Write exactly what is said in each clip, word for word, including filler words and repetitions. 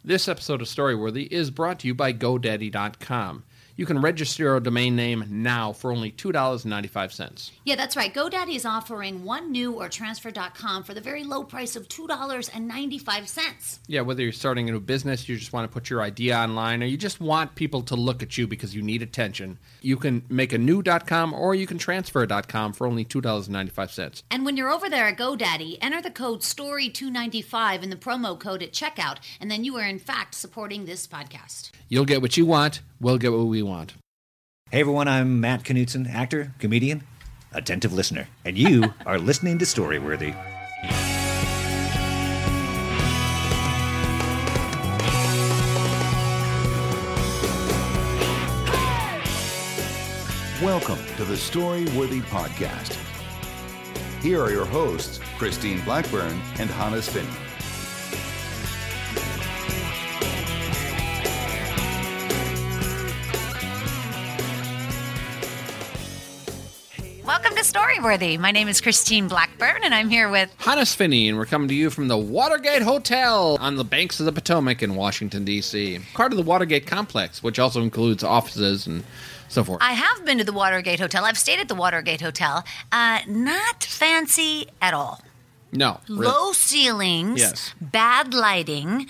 This episode of Storyworthy is brought to you by GoDaddy dot com. You can register your domain name now for only two dollars and ninety-five cents. Yeah, that's right. GoDaddy is offering one new or transfer dot com for the very low price of two dollars and ninety-five cents. Yeah, whether you're starting a new business, you just want to put your idea online, or you just want people to look at you because you need attention, you can make a new .com or you can transfer dot com for only two dollars and ninety-five cents. And when you're over there at GoDaddy, enter the code story two ninety-five in the promo code at checkout, and then you are in fact supporting this podcast. You'll get what you want, we'll get what we want. Hey everyone, I'm Matt Knutson, actor, comedian, attentive listener, and you are listening to Storyworthy. Welcome to the Storyworthy Podcast. Here are your hosts, Christine Blackburn and Hannes Finney. Welcome to Storyworthy. My name is Christine Blackburn, and I'm here with Hannes Finney, and we're coming to you from the Watergate Hotel on the banks of the Potomac in Washington, D C Part of the Watergate complex, which also includes offices and so forth. I have been to the Watergate Hotel. I've stayed at the Watergate Hotel. Uh, not fancy at all. No. Really. Low ceilings, yes. Bad lighting,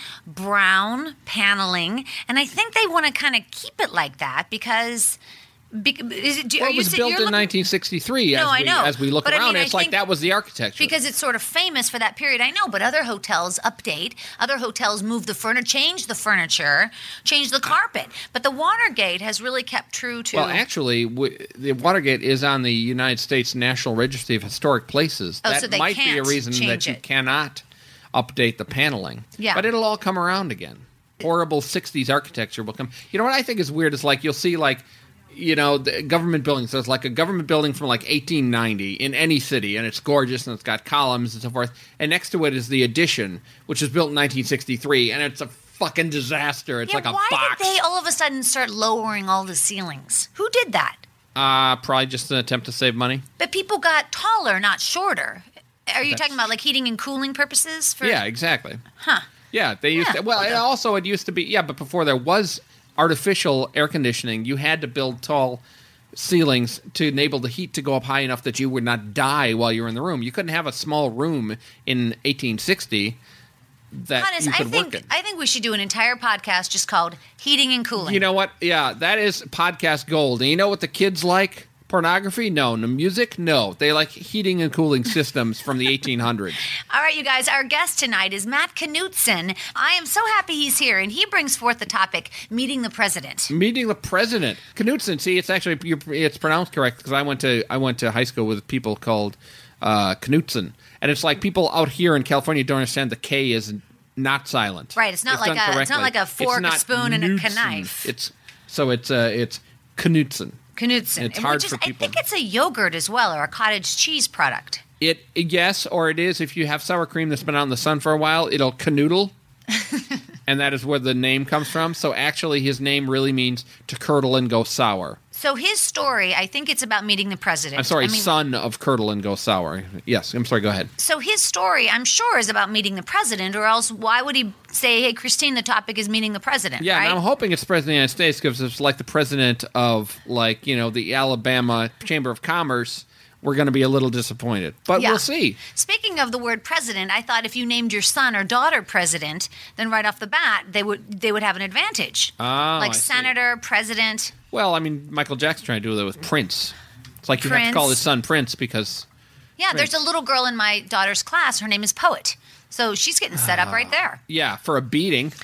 brown paneling, and I think they want to kind of keep it like that because... Be, is it, do, well, are it you, was built in looking, nineteen sixty-three. No, as I we, know. As we look but around, I mean, it's I like that was the architecture. Because it's sort of famous for that period. I know, but other hotels update. Other hotels move the furniture, change the furniture, change the carpet. But the Watergate has really kept true to... Well, actually, w- the Watergate is on the United States National Registry of Historic Places. Oh, that so they might be a can't reason that change you it. cannot update the paneling. Yeah. But it'll all come around again. Horrible sixties architecture will come. You know what I think is weird is like you'll see like... You know, the government buildings. So it's like a government building from like eighteen ninety in any city, and it's gorgeous, and it's got columns and so forth. And next to it is the Addition, which was built in nineteen sixty-three, and it's a fucking disaster. It's yeah, like a why box. did they all of a sudden start lowering all the ceilings? Who did that? Uh, probably just an attempt to save money. But people got taller, not shorter. Are you That's- talking about like heating and cooling purposes? For... Yeah, exactly. Huh. Yeah, they used Yeah, to. Well, okay. it also it used to be. Yeah, but before there was artificial air conditioning, you had to build tall ceilings to enable the heat to go up high enough that you would not die while you were in the room. You couldn't have a small room in eighteen sixty that Hannes, you I could think work in. I think we should do an entire podcast just called Heating and Cooling. You know what? Yeah, that is podcast gold. And you know what the kids like? Pornography? No. No music? No. They like heating and cooling systems from the eighteen hundreds. All right, you guys, our guest tonight is Matt Knutson. I am so happy he's here, and he brings forth the topic, meeting the president. Meeting the president, Knutson. See, it's actually you're, it's pronounced correct because I went to I went to high school with people called uh, Knutson, and it's like people out here in California don't understand the K is not silent. Right, it's not like done a it's not correctly. like a fork, It's a not spoon, and a Knutson. knife. It's so it's uh, it's Knutson. Knutson. It's hard Which is, for people. I think it's a yogurt as well, or a cottage cheese product. It yes, or it is if you have sour cream that's been out in the sun for a while, it'll canoodle. And that is where the name comes from. So actually his name really means to curdle and go sour. So his story, I think it's about meeting the president. I'm sorry, I mean, son of curdle and go sour. Yes, I'm sorry, go ahead. So his story, I'm sure, is about meeting the president, or else why would he say, hey, Christine, the topic is meeting the president, Yeah, right? and I'm hoping it's president of the United States because it's like the president of, like, you know, the Alabama Chamber of Commerce. We're going to be a little disappointed. But Yeah. we'll see. Speaking of the word president, I thought if you named your son or daughter president, then right off the bat, they would they would have an advantage. Oh, like I see. senator, president. Well, I mean, Michael Jackson trying to do that with Prince. It's like you have to Prince. call his son Prince because... Yeah, Prince. there's a little girl in my daughter's class. Her name is Poet. So she's getting set up right there. Yeah, for a beating.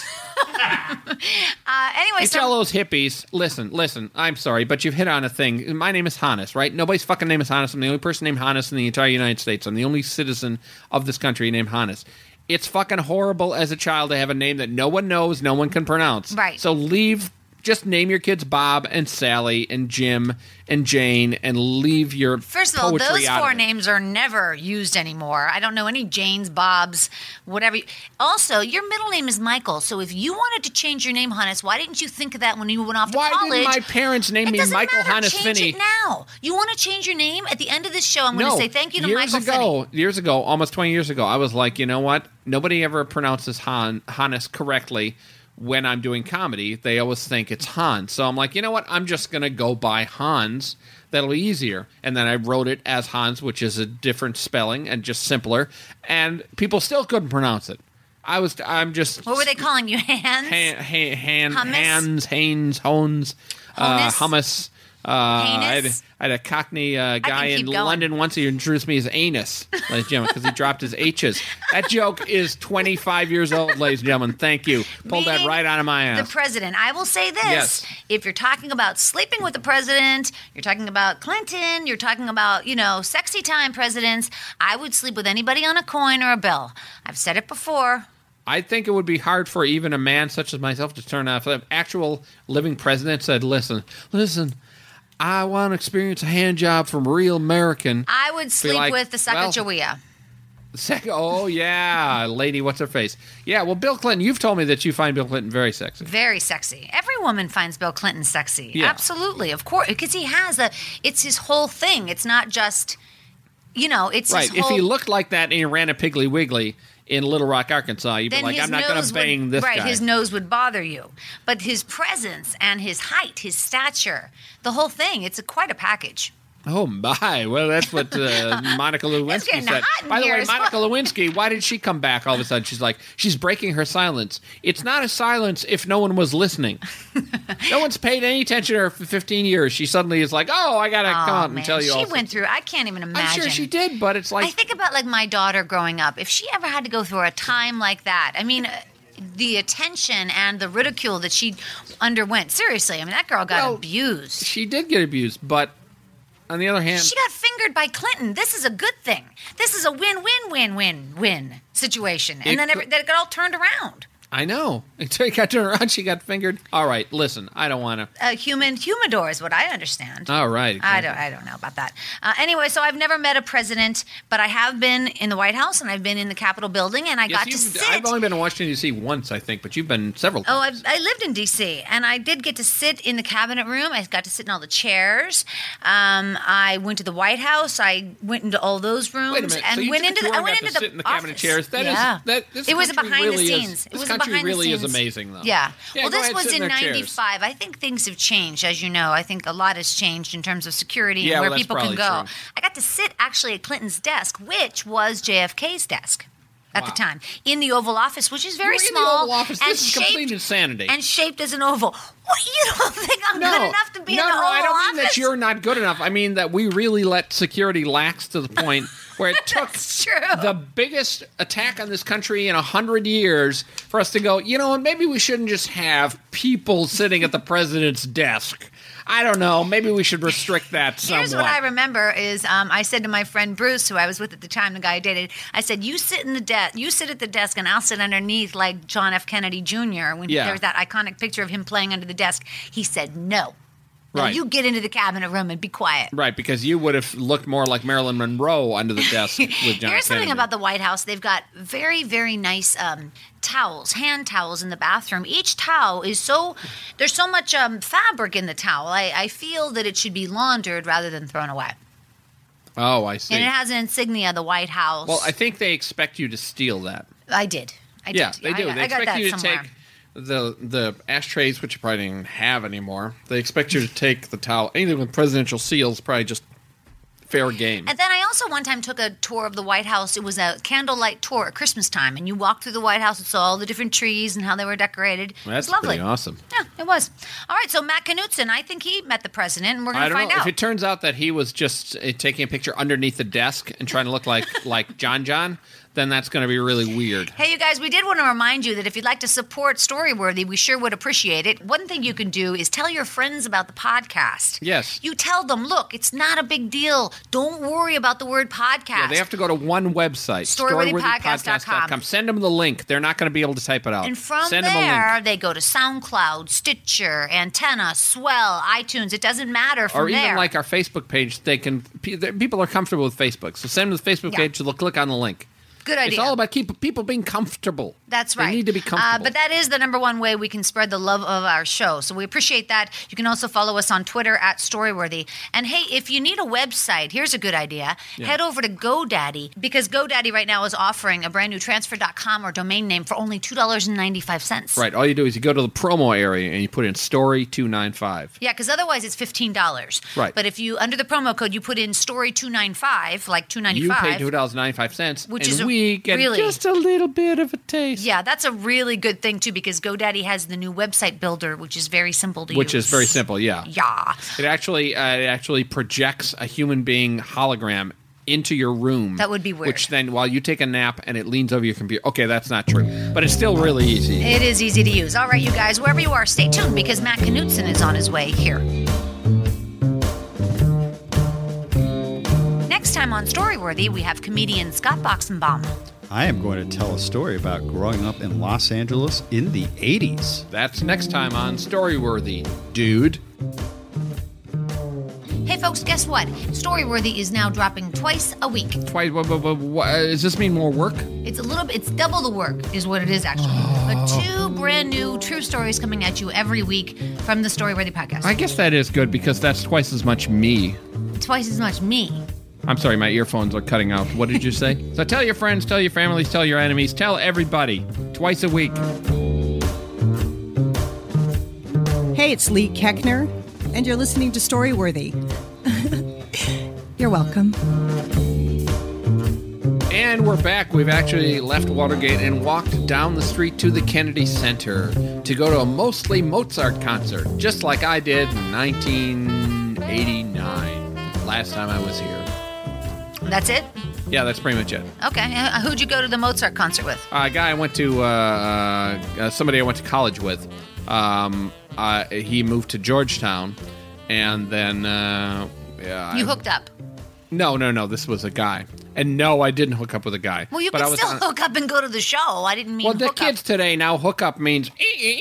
Uh, anyway, You so tell those hippies, listen, listen, I'm sorry, but you've hit on a thing. My name is Hannes, right? Nobody's fucking name is Hannes. I'm the only person named Hannes in the entire United States. I'm the only citizen of this country named Hannes. It's fucking horrible as a child to have a name that no one knows, no one can pronounce. Right. So leave Just name your kids Bob and Sally and Jim and Jane and leave your First of all, poetry those out four of it. names are never used anymore. I don't know any Janes, Bobs, whatever. you- Also, your middle name is Michael, so if you wanted to change your name, Hannes, why didn't you think of that when you went off to Why college? didn't my parents name it me doesn't Michael matter. Hannes Change Finney? it now. You want to change your name? At the end of this show, I'm going No, to say thank you to years Michael ago, Finney. years ago, almost twenty years ago, I was like, you know what? Nobody ever pronounces Han Hannes correctly when I'm doing comedy. They always think it's Hans. So I'm like, you know what? I'm just going to go by Hans. That'll be easier. And then I wrote it as Hans, which is a different spelling and just simpler. And people still couldn't pronounce it. I was, I'm just... What were they calling you, Hans? Han, han, han, Hummus? Hans, Haynes, Hones, uh, Honus? hummus. Uh, I, had, Hanus? I had a Cockney uh, guy in keep going. London once. He introduced me as anus, ladies and gentlemen, because he dropped his H's. That joke is twenty-five years old, ladies and gentlemen. Thank you. Pulled that Meaning right out of my ass. The president. I will say this. Yes. If you're talking about sleeping with the president, you're talking about Clinton, you're talking about, you know, sexy time presidents, I would sleep with anybody on a coin or a bill. I've said it before. I think it would be hard for even a man such as myself to turn off. If an actual living president said, listen, listen, I want to experience a hand job from a real American. I would sleep like, with the well, Sacagawea. Sec- oh, yeah, lady, what's her face? Yeah, well, Bill Clinton, you've told me that you find Bill Clinton very sexy. Very sexy. Every woman finds Bill Clinton sexy. Yeah. Absolutely, of course, because he has a. It's his whole thing. It's not just, you know, it's Right, his if whole, he looked like that and he ran a Piggly Wiggly in Little Rock, Arkansas, you'd be then like, his I'm not going nose to bang would, this right, guy. his nose would bother you. But his presence and his height, his stature, the whole thing, it's a, quite a package. Oh, my. Well, that's what uh, Monica Lewinsky getting said. hot in By the here way, as Monica well. Lewinsky, why did she come back all of a sudden? She's like, she's breaking her silence. It's not a silence if no one was listening. No one's paid any attention to her for fifteen years. She suddenly is like, oh, I got to Oh, come out man. and tell you she all. went through, I can't even imagine. I'm sure she did, but it's like... I think about like my daughter growing up. If she ever had to go through a time like that, I mean, uh, the attention and the ridicule that she underwent. Seriously, I mean, that girl got Well, abused. she did get abused, but on the other hand... She got fingered by Clinton. This is a good thing. This is a win-win-win-win-win situation. And It then every, could- then it got all turned around. I know. Until he got turned around, she got fingered. All right, listen, I don't want to... A human humidor is what I understand. All right. I don't. I don't know about that. Uh, anyway, so I've never met a president, but I have been in the White House and I've been in the Capitol building, and I Yes, got to you've- sit. I've only been in Washington, D C once, I think, but you've been several Oh, times. I, I lived in D C and I did get to sit in the cabinet room. I got to sit in all the chairs. Um, I went to the White House. I went into all those rooms Wait a minute. and so you went took into a tour the. I and went got into to the sit in the cabinet office. chairs. That is yeah. that. This it was a country behind really the is- scenes. It this was a country behind really the is scenes. amazing, though. Yeah. Yeah, well, go this ahead, was sit in in their chairs. ninety-five. I think things have changed, as you know. I think a lot has changed in terms of security Yeah, and where well, that's people can probably go. true. I got to sit actually at Clinton's desk, which was J F K's desk. At Wow. the time, in the Oval Office, which is very You're in the small Oval Office. and This is shaped, complete insanity. and shaped as an oval. What, you don't think I'm no, good enough to be no, in the no, Oval I don't Office? mean that you're not good enough. I mean that we really let security lax to the point where it took That's true. the biggest attack on this country in a hundred years for us to go, you know what, maybe we shouldn't just have people sitting at the president's desk. I don't know. Maybe we should restrict that somewhat. Here's what I remember is um, I said to my friend Bruce, who I was with at the time, the guy I dated, I said, "You sit in the desk, you sit at the desk, and I'll sit underneath like John F. Kennedy Junior When Yeah. there was that iconic picture of him playing under the desk, he said, "No, no, Right. you get into the cabinet room and be quiet." Right, because you would have looked more like Marilyn Monroe under the desk with John Here's something Kennedy. about the White House. They've got very, very nice um, towels, hand towels in the bathroom. Each towel is so, there's so much um, fabric in the towel. I, I feel that it should be laundered rather than thrown away. Oh, I see. And it has an insignia of the White House. Well, I think they expect you to steal that. I did. I Yeah, did. they do. I, they I got expect that you to somewhere. take the the ashtrays, which you probably don't even have anymore. They expect you to take the towel. Anything with presidential seals, probably just fair game. And then I also one time took a tour of the White House. It was a candlelight tour at Christmas time, and you walked through the White House and saw all the different trees and how they were decorated. Well, that's it was lovely. pretty awesome. Yeah, it was. All right, so Matt Knutson, I think he met the president, and we're going I to don't find know out. if it turns out that he was just uh, taking a picture underneath the desk and trying to look like like John John. then that's going to be really weird. Hey, you guys, we did want to remind you that if you'd like to support Storyworthy, we sure would appreciate it. One thing you can do is tell your friends about the podcast. Yes. You tell them, look, it's not a big deal. Don't worry about the word podcast. Yeah, they have to go to one website, storyworthy podcast dot com. Send them the link. They're not going to be able to type it out. And from Send them a there, link. they go to SoundCloud, Stitcher, Antenna, Swell, iTunes. It doesn't matter from Or even there. like our Facebook page, they can. People are comfortable with Facebook, so send them to the Facebook Yeah. page. They'll click on the link. Good idea. It's all about keep people being comfortable. That's right. They need to be comfortable. Uh, but that is the number one way we can spread the love of our show. So we appreciate that. You can also follow us on Twitter at Storyworthy. And hey, if you need a website, here's a good idea. Yeah. Head over to GoDaddy, because GoDaddy right now is offering a brand new transfer dot com or domain name for only two dollars and ninety-five cents. Right. All you do is you go to the promo area and you put in Story two ninety-five. Yeah, because otherwise it's fifteen dollars. Right. But if you, under the promo code, you put in Story two ninety-five, like two You ninety-five. pay two dollars and ninety-five cents, Which and is a- we get really- just a little bit of a taste. Yeah, that's a really good thing, too, because GoDaddy has the new website builder, which is very simple to Which use. is very simple, yeah. Yeah. It actually uh, it actually projects a human being hologram into your room. That would be weird. Which then, while you take a nap and it leans over your computer. Okay, that's not true. But it's still really easy. It is easy to use. All right, you guys, wherever you are, stay tuned because Matt Knutson is on his way here. Next time on Storyworthy, we have comedian Scott Boxenbaum. I am going to tell a story about growing up in Los Angeles in the eighties. That's next time on Storyworthy, dude. Hey, folks, guess what? Storyworthy is now dropping twice a week. Twice. What, what, what, what, does this mean more work? It's a little bit, it's double the work, is what it is, actually. But two brand new true stories coming at you every week from the Storyworthy podcast. I guess that is good because that's twice as much me. Twice as much me. I'm sorry, my earphones are cutting out. What did you say? So tell your friends, tell your families, tell your enemies, tell everybody. Twice a week. Hey, it's Lee Keckner, and you're listening to Storyworthy. You're welcome. And we're back. We've actually left Watergate and walked down the street to the Kennedy Center to go to a mostly Mozart concert, just like I did in nineteen eighty-nine, last time I was here. That's it? Yeah, that's pretty much it. Okay. Uh, who'd you go to the Mozart concert with? Uh, a guy I went to, uh, uh, somebody I went to college with, um, uh, he moved to Georgetown, and then... Uh, yeah, You I- hooked up. No, no, no, this was a guy. And no, I didn't hook up with a guy. Well, you but could I was still on- hook up and go to the show. I didn't mean Well, the hook kids up. today now hook up means.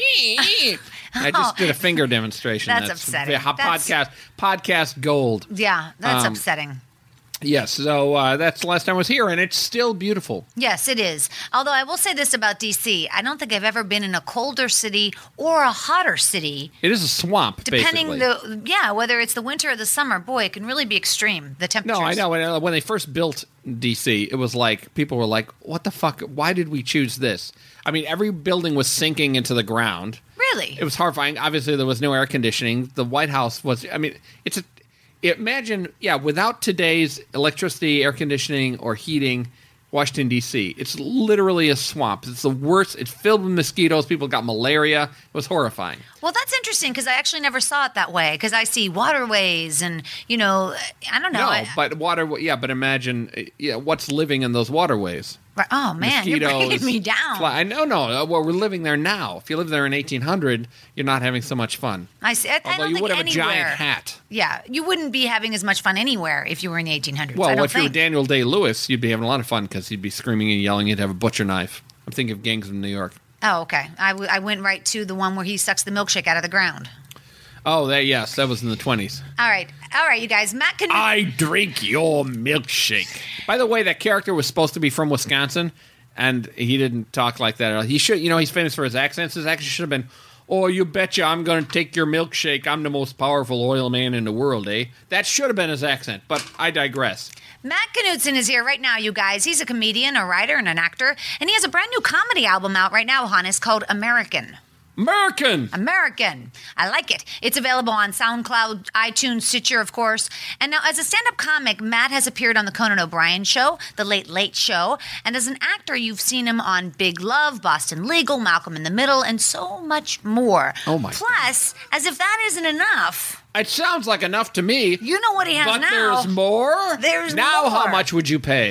I just did a finger demonstration. That's upsetting. yeah, That's- podcast podcast gold. Yeah, that's Um, upsetting. Yes, so uh, that's the last time I was here, and it's still beautiful. Yes, it is. Although I will say this about D C. I don't think I've ever been in a colder city or a hotter city. It is a swamp, Depending basically. the yeah, whether it's the winter or the summer, boy, it can really be extreme. The temperatures. No, I know. When, uh, when they first built D C, it was like people were like, "What the fuck? Why did we choose this?" I mean, every building was sinking into the ground. Really? It was horrifying. Obviously, there was no air conditioning. The White House was. I mean, it's a. Imagine, yeah, without today's electricity, air conditioning, or heating, Washington, D C, it's literally a swamp. It's the worst. It's filled with mosquitoes. People got malaria. It was horrifying. Well, that's interesting because I actually never saw it that way. Because I see waterways and you know, I don't know. No, I, but water. Yeah, but imagine, uh, yeah, what's living in those waterways? oh man, you're bringing me down. Fly. I know, no. uh, Well, we're living there now. If you live there in eighteen hundred, you're not having so much fun. I see. I, I Although don't you think would have anywhere. a giant hat. Yeah, you wouldn't be having as much fun anywhere if you were in the eighteen hundreds. Well, I don't if you were think. Daniel Day-Lewis, you'd be having a lot of fun because he'd be screaming and yelling. He'd have a butcher knife. I'm thinking of Gangs of New York. Oh, okay. I, w- I went right to the one where he sucks the milkshake out of the ground. Oh, that yes, that was in the twenties. All right, all right, you guys. Matt can. I drink your milkshake. By the way, that character was supposed to be from Wisconsin, and he didn't talk like that at all. He should, you know, he's famous for his accents. His accent should have been, "Oh, you betcha, I'm going to take your milkshake. I'm the most powerful oil man in the world, eh?" That should have been his accent, but I digress. Matt Knutson is here right now, you guys. He's a comedian, a writer, and an actor, and he has a brand new comedy album out right now, Hannes, called American. American! American. I like it. It's available on SoundCloud, iTunes, Stitcher, of course. And now, as a stand-up comic, Matt has appeared on The Conan O'Brien Show, The Late Late Show, and as an actor, you've seen him on Big Love, Boston Legal, Malcolm in the Middle, and so much more. Oh, my Plus, as if that isn't enough, It sounds like enough to me. you know what he has But now. there's more? There's now more. how much would you pay?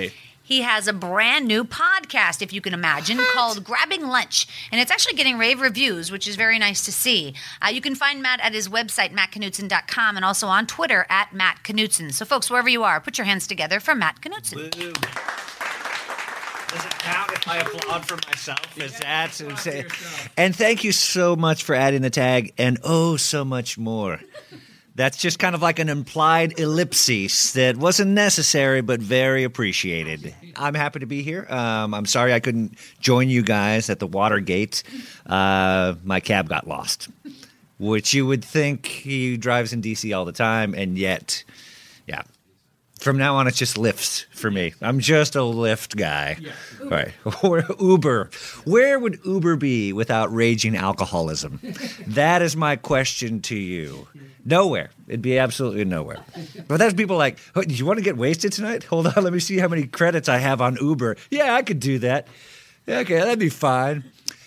he has a brand new podcast, if you can imagine, what? called Grabbing Lunch. And it's actually getting rave reviews, which is very nice to see. Uh, you can find Matt at his website, matt knutson dot com, and also on Twitter at Matt Knutson. So, folks, wherever you are, put your hands together for Matt Knutson. Woo. Does it count if I applaud for myself? Is that insane? And thank you so much for adding the tag, and oh, so much more. That's just kind of like an implied ellipsis that wasn't necessary but very appreciated. I'm happy to be here. Um, I'm sorry I couldn't join you guys at the Watergate. Uh, my cab got lost, which you would think he drives in D C all the time, and yet, yeah. From now on, it's just Lyft for me. I'm just a Lyft guy. Yeah. All right. Or Uber. Where would Uber be without raging alcoholism? That is my question to you. Nowhere. It'd be absolutely nowhere. But that's people like, oh, do you want to get wasted tonight? Hold on, let me see how many credits I have on Uber. Yeah, I could do that. Yeah, okay, that'd be fine.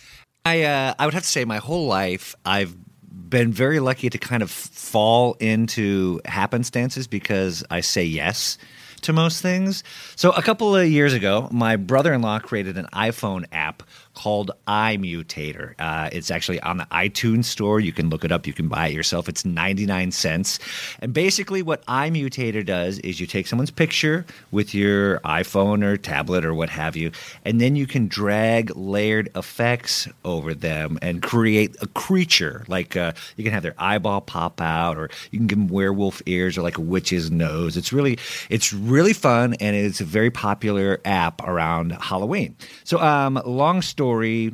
I uh, I would have to say my whole life I've been very lucky to kind of fall into happenstances because I say yes to most things. So a couple of years ago, my brother-in-law created an iPhone app called iMutator. Uh, it's actually on the iTunes store. You can look it up. You can buy it yourself. It's ninety-nine cents. And basically what iMutator does is you take someone's picture with your iPhone or tablet or what have you, and then you can drag layered effects over them and create a creature. Like uh, you can have their eyeball pop out, or you can give them werewolf ears or like a witch's nose. It's really, it's really fun, and it's a very popular app around Halloween. So um, long story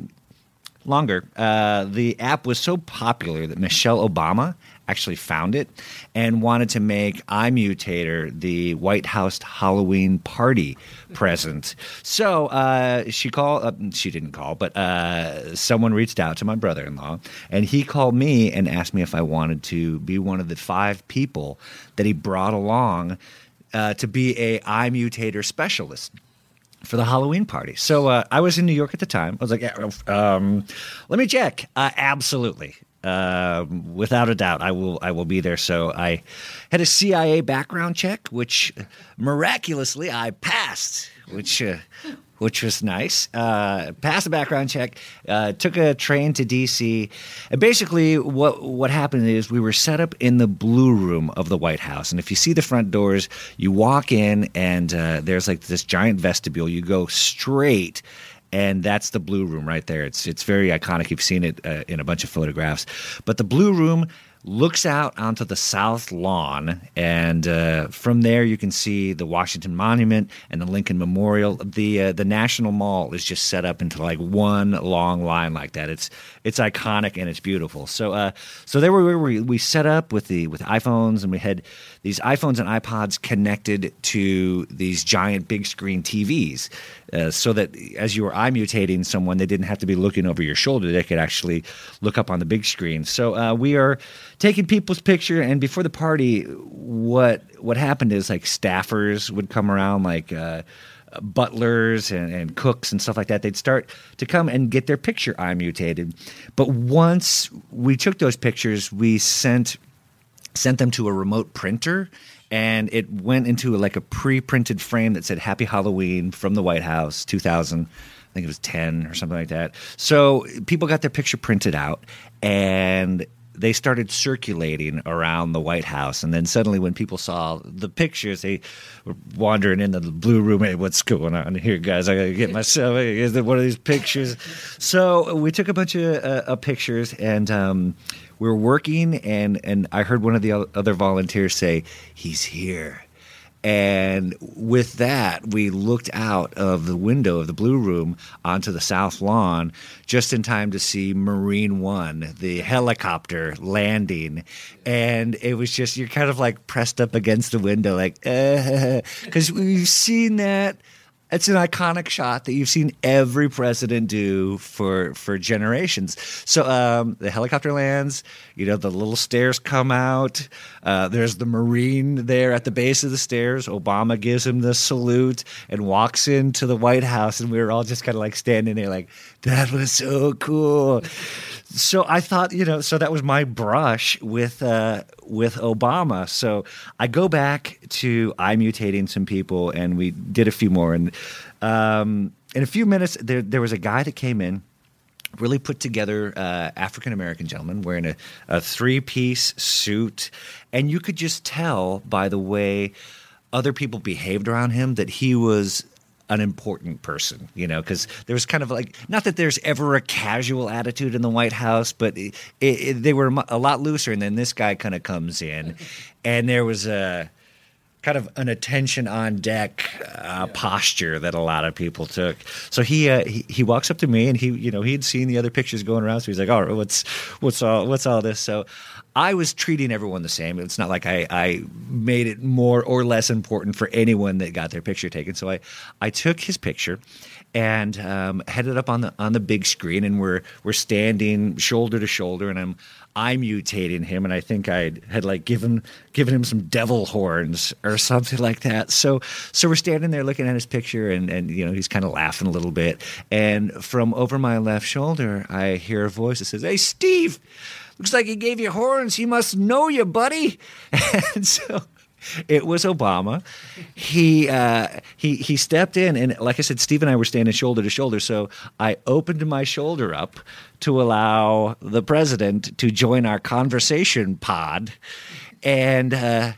longer, uh, the app was so popular that Michelle Obama actually found it and wanted to make iMutator the White House Halloween party present. So uh, she called, uh, she didn't call, but uh, someone reached out to my brother-in-law, and he called me and asked me if I wanted to be one of the five people that he brought along uh, to be a iMutator specialist for the Halloween party. So uh, I was in New York at the time. I was like, yeah, um, let me check. Uh, absolutely. Uh, without a doubt, I will I will be there. So I had a C I A background check, which miraculously I passed, which uh, which was nice. Uh, passed the background check, uh, took a train to D C. And basically what what happened is we were set up in the Blue Room of the White House. And if you see the front doors, you walk in and uh, there's like this giant vestibule. You go straight, and that's the Blue Room right there. It's it's very iconic. You've seen it uh, in a bunch of photographs. But the Blue Room looks out onto the South Lawn, and uh, from there you can see the Washington Monument and the Lincoln Memorial. The uh, the National Mall is just set up into like one long line like that. It's it's iconic and it's beautiful. So uh, so there we were. We set up with the with iPhones, and we had these iPhones and iPods connected to these giant big screen T Vs, uh, so that as you were iMutating someone, they didn't have to be looking over your shoulder. They could actually look up on the big screen. So uh, we are taking people's picture, and before the party, what what happened is like staffers would come around, like uh, butlers and, and cooks and stuff like that. They'd start to come and get their picture iMutated. But once we took those pictures, we sent sent them to a remote printer, and it went into like a pre-printed frame that said "Happy Halloween" from the White House, two thousand. I think it was ten or something like that. So people got their picture printed out, and they started circulating around the White House. And then suddenly when people saw the pictures, they were wandering into the Blue Room. Hey, what's going on here, guys? I got to get myself, is there one of these pictures? So we took a bunch of uh, uh, pictures, and um, we were working, and, and I heard one of the other volunteers say, "He's here." And with that, we looked out of the window of the Blue Room onto the South Lawn just in time to see Marine One, the helicopter, landing. And it was just, you're kind of like pressed up against the window, like, because uh, we've seen that. It's an iconic shot that you've seen every president do for for generations. So um, the helicopter lands, you know, the little stairs come out. Uh, there's the Marine there at the base of the stairs. Obama gives him the salute and walks into the White House, and we were all just kind of like standing there like, that was so cool. so I thought, you know, so that was my brush with uh, with Obama. So I go back to I mutating some people, and we did a few more. And um, in a few minutes, there there was a guy that came in, really put together uh, African American gentleman wearing a, a three piece suit, and you could just tell by the way other people behaved around him that he was an important person, you know, because there was kind of like, not that there's ever a casual attitude in the White House, but it, it, they were a lot looser. And then this guy kind of comes in, and there was a kind of an attention on deck uh, yeah. posture that a lot of people took. So he, uh, he he walks up to me, and he you know he had seen the other pictures going around, so he's like, "Oh, what's what's all what's all this?" So I was treating everyone the same. It's not like I, I made it more or less important for anyone that got their picture taken. So I, I took his picture and um, headed up on the on the big screen, and we're we're standing shoulder to shoulder, and I'm I mutating him, and I think I had like given given him some devil horns or something like that. So so we're standing there looking at his picture, and and you know he's kind of laughing a little bit, and from over my left shoulder I hear a voice that says, "Hey, Steve. Looks like he gave you horns. He must know you, buddy." And so it was Obama. He uh, he he stepped in, and like I said, Steve and I were standing shoulder to shoulder. So I opened my shoulder up to allow the president to join our conversation pod, and uh,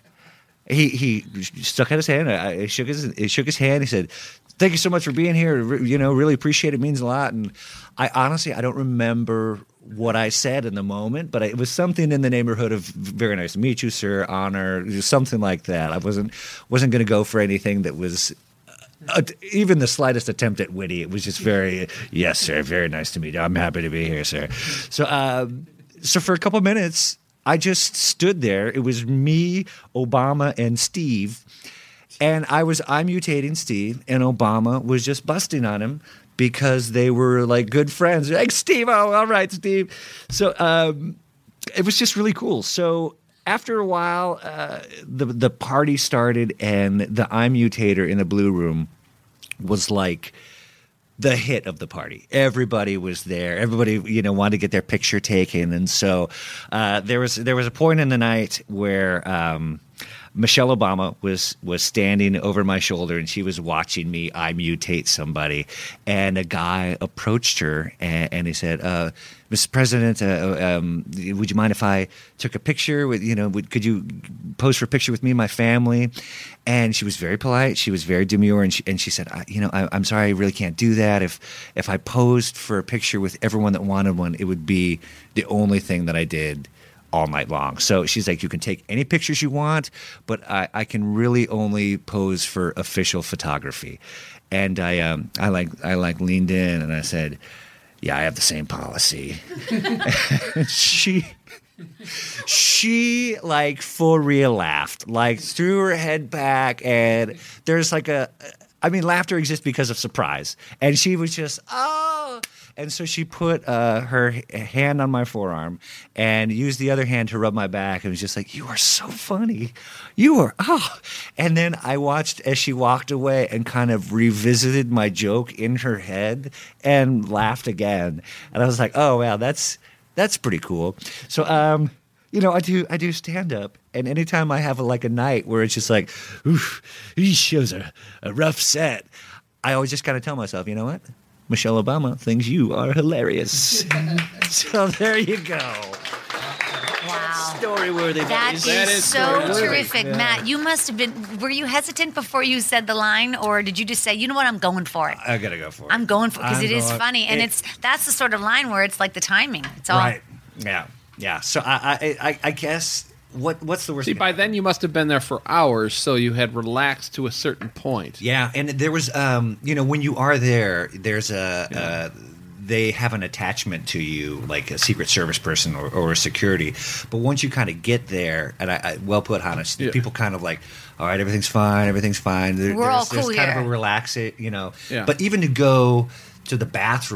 he he stuck out his hand. I, I shook his he shook his hand. He said, "Thank you so much for being here. You know, really appreciate it. It means a lot." And I honestly I don't remember what I said in the moment, but it was something in the neighborhood of "very nice to meet you, sir," honor, something like that. I wasn't wasn't going to go for anything that was uh, even the slightest attempt at witty. It was just very, "Yes, sir, very nice to meet you. I'm happy to be here, sir." So, um, so for a couple minutes, I just stood there. It was me, Obama, and Steve, and I was I mutating Steve, and Obama was just busting on him, because they were like good friends. Like, "Steve, oh, all right, Steve." So um, it was just really cool. So after a while, uh, the the party started, and the I Mutator in the Blue Room was like the hit of the party. Everybody was there. Everybody, you know, wanted to get their picture taken, and so uh, there was there was a point in the night where Um, Michelle Obama was was standing over my shoulder, and she was watching me I mutate somebody. And a guy approached her, and, and he said, uh, "Mister President, uh, um, would you mind if I took a picture with, you know, would, could you pose for a picture with me and my family?" And she was very polite. She was very demure, and she, and she said, I, "You know, I, I'm sorry, I really can't do that. If if I posed for a picture with everyone that wanted one, it would be the only thing that I did all night long." So she's like, "You can take any pictures you want, but I, I can really only pose for official photography." And I um I like I like leaned in, and I said, "Yeah, I have the same policy." And she she like for real laughed, like threw her head back, and there's like a I mean laughter exists because of surprise. And she was just, "Oh." And so she put uh, her hand on my forearm and used the other hand to rub my back, and was just like, "You are so funny. You are, oh." And then I watched as she walked away and kind of revisited my joke in her head and laughed again. And I was like, "Oh, wow, that's that's pretty cool." So, um, you know, I do I do stand up, and anytime I have a, like a night where it's just like, "Oof, these shows are a rough set," I always just kind of tell myself, you know what? Michelle Obama thinks you are hilarious. So there you go. Wow. Story-worthy. That is, that is so terrific. Yeah. Matt, you must have been, were you hesitant before you said the line, or did you just say, "You know what, I'm going for it"? I got to go for it. I'm going for it, because it is going, funny. And it, it's that's the sort of line where it's like the timing. It's all. Right. Yeah. Yeah. So I, I, I, I guess... What what's the worst? See, by then you must have been there for hours, so you had relaxed to a certain point. Yeah, and there was, um, you know, when you are there, there's a, yeah. uh, they have an attachment to you, like a Secret Service person or, or a security. But once you kind of get there, and I, I well put, Hannah, yeah. people kind of like, "All right, everything's fine, everything's fine." There, We're there's, all cool there's kind here. of a relax it, you know. Yeah. But even to go to the bathroom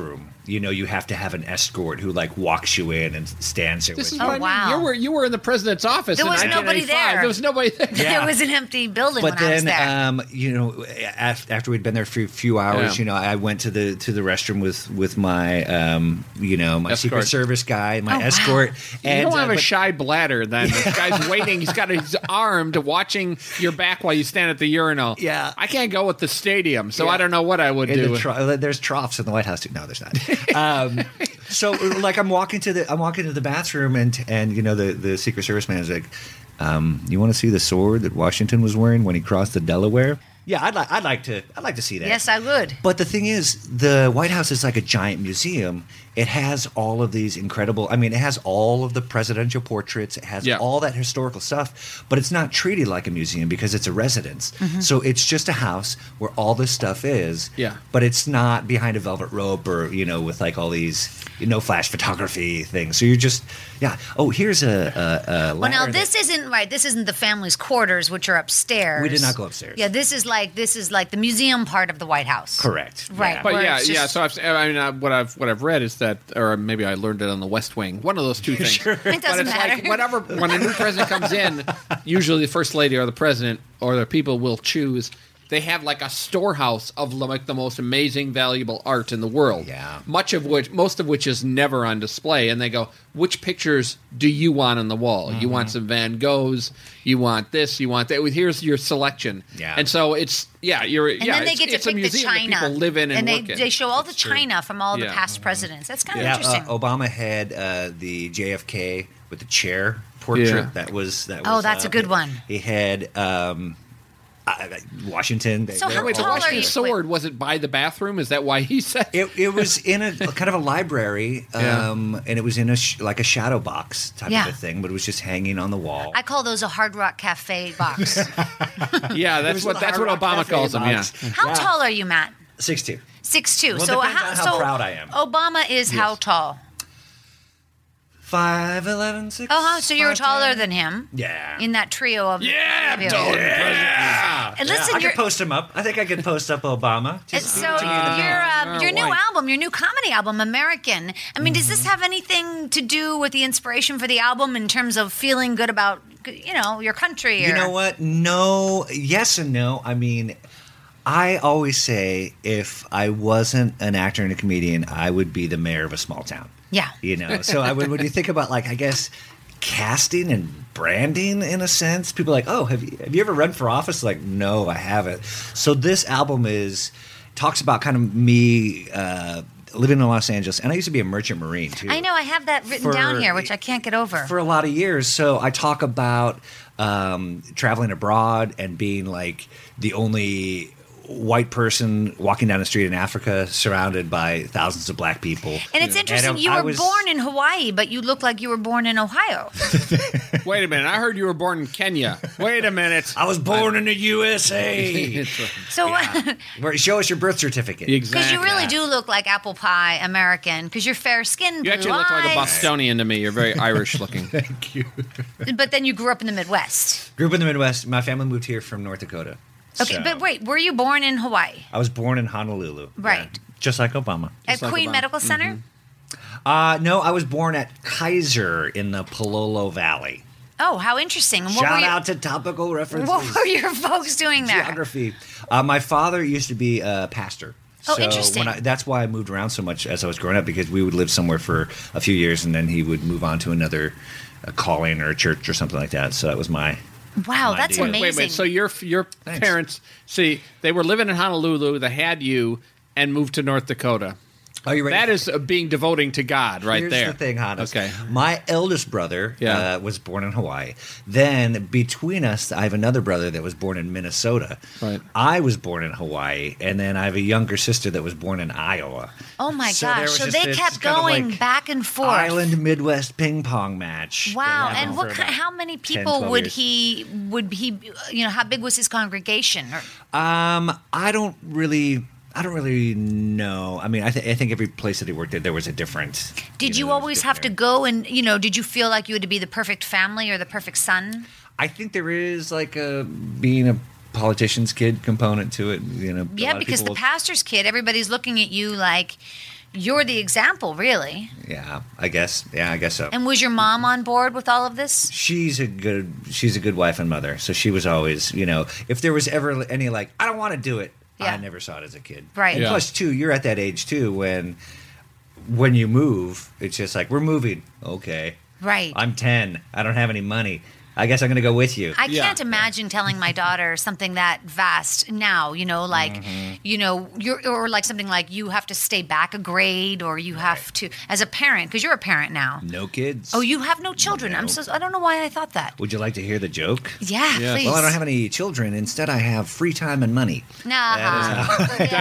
you know, you have to have an escort who like walks you in and stands there This with is you. Oh, what I mean. wow. You were you were in the president's office. There in was nobody nineteen eighty-five. there. There was nobody there. Yeah. It was an empty building But when I was then, there. um, you know, af- after we'd been there for a few hours, Yeah. you know, I went to the to the restroom with with my, um, you know, my Secret Escort. Service guy, my Oh, wow. escort. You And, don't have uh, a but- shy bladder then. This guy's waiting. He's got his arm to watching your back while you stand at the urinal. Yeah. I can't go with the stadium, so Yeah. I don't know what I would in do. the tro- there's troughs in the White House too. No, there's not. Um, so like I'm walking to the I'm walking to the bathroom and and you know the the Secret Service man is like, um, you want to see the sword that Washington was wearing when he crossed the Delaware? Yeah, I'd like I'd like to I'd like to see that. Yes, I would. But the thing is, the White House is like a giant museum. It has all of these incredible. I mean, it has all of the presidential portraits. It has Yeah. all that historical stuff. But it's not treated like a museum because it's a residence. So it's just a house where all this stuff is. Yeah. But it's not behind a velvet rope or you know with like all these you know flash photography things. So you're just yeah. Oh, here's a. a, a Well, now ladder this that- isn't right. This isn't the family's quarters, which are upstairs. We did not go upstairs. Yeah, this is like this is like the museum part of the White House. Correct. Right. Yeah. But where yeah, it's yeah. just- So I've, I mean, uh, what I've what I've read is that, or maybe I learned it on the West Wing. One of those two things. Sure. It But doesn't it's matter. like whenever when a new president comes in, usually the first lady or the president or the people will choose. They have like a storehouse of like the most amazing, valuable art in the world. Yeah. Much of which, most of which is never on display. And they go, which pictures do you want on the wall? You want Mm-hmm. some Van Goghs? You want this? You want that? Well, here's your selection. Yeah. And so it's yeah, you're and yeah. then they it's, get to it's a pick the museum that china. people live in and, they, work in. they show all the china from all the Yeah. past presidents. That's kind of Yeah, interesting. uh, Obama had uh, the J F K with the chair portrait. Yeah. That was that. Oh, was, that's uh, a good one. He had um, uh, Washington. They- So they how were Wait, the all- tall are Washington you? sword was it by the bathroom? Is that why he said? It, it was in a, a kind of a library, Yeah. um, and it was in a sh- like a shadow box type Yeah. of a thing, but it was just hanging on the wall. I call those a Hard Rock Cafe box. Yeah, It that's was what the that's Hard what Rock Obama Cafe calls them. Yeah. box. How Yeah. tall are you, Matt? Six two. Six two. Well, so depends how, on how so proud I am. Obama is how tall? Five eleven six. Oh, huh, so you're five, taller ten. than him. Yeah. In that trio of Yeah, of you. taller than Yeah. And Yeah, listen, I you're could post him up. I think I could post up Obama. and Just so give it to me in the your uh, Oh, your new white. album, your new comedy album, American. I mean, does Mm-hmm. this have anything to do with the inspiration for the album in terms of feeling good about you know your country? Or, You know what? No, yes and no. I mean, I always say if I wasn't an actor and a comedian, I would be the mayor of a small town. Yeah. You know, so I would, when you think about like, I guess casting and branding in a sense, people are like, oh, have you, have you ever run for office? Like, no, I haven't. So this album is, talks about kind of me, uh, living in Los Angeles, and I used to be a merchant marine too. I know I have that written For- down here, which I can't get over. For a lot of years. So I talk about um, traveling abroad and being like the only white person walking down the street in Africa surrounded by thousands of black people. and it's interesting. And, um, you I were was- born in Hawaii, but you look like you were born in Ohio. Wait a minute. I heard you were born in Kenya. Wait a minute. I was born in the U S A. So, Where, show us your birth certificate. Exactly. because you really do look like apple pie American, because you're fair skinned, You blue actually look like a eyes, Bostonian to me. You're very Irish looking. Thank you. but then you grew up in the Midwest. Grew up in the Midwest. My family moved here from North Dakota. Okay, So, but wait, were you born in Hawaii I was born in Honolulu. Right. Yeah, just like Obama. at like Queen Obama. Medical Center? Mm-hmm. Uh, no, I was born at Kaiser in the Palolo Valley. Oh, how interesting! And what Shout were out to topical references. What were your folks doing there? Geography. Uh, my father used to be a pastor. Oh, so interesting. When I, that's why I moved around so much as I was growing up, because we would live somewhere for a few years and then he would move on to another a calling or a church or something like that. So that was my. Wow, My that's deal. amazing. Wait, wait. So your your Thanks. parents, see, they were living in Honolulu. They had you and moved to North Dakota. Are you ready? That is uh, being devoting to God right Here's there. the thing, Hannes. Okay. My eldest brother Yeah. uh, was born in Hawaii. Then between us, I have another brother that was born in Minnesota. Right. I was born in Hawaii, and then I have a younger sister that was born in Iowa. Oh my So there gosh! was So just they this kept kind of going like back and forth. Island Midwest ping pong match. Wow! that happened And what for kind, about how many ten, people twelve would years. he would he you know how big was his congregation? Or, Um, I don't really. I don't really know. I mean, I, th- I think every place that he worked at, there was a different. did you, know, there was always different have to area. go and you know? Did you feel like you had to be the perfect family or the perfect son? I think there is like a being a politician's kid component to it. You know. a Yeah, lot of because the people- pastor's kid, everybody's looking at you like you're the example, really. Yeah, I guess. Yeah, I guess so. And was your mom on board with all of this? She's a good she's a good wife and mother. So she was always, you know, if there was ever any like, I don't want to do it, Yeah. I never saw it as a kid. Right. And Yeah. plus, too, you're at that age too when when you move, it's just like we're moving. Okay, Right. I'm ten. I don't have any money. I guess I'm going to go with you. I Yeah. can't imagine telling my daughter something that vast now, you know, like, Mm-hmm. you know, you're, or like something like you have to stay back a grade or you have to, as a parent, because you're a parent now. No kids. Oh, you have no children. I'm No. so, I don't know why I thought that. Would you like to hear the joke? Yeah, Yeah. please. Well, I don't have any children. Instead, I have free time and money. Nah, yes, you do.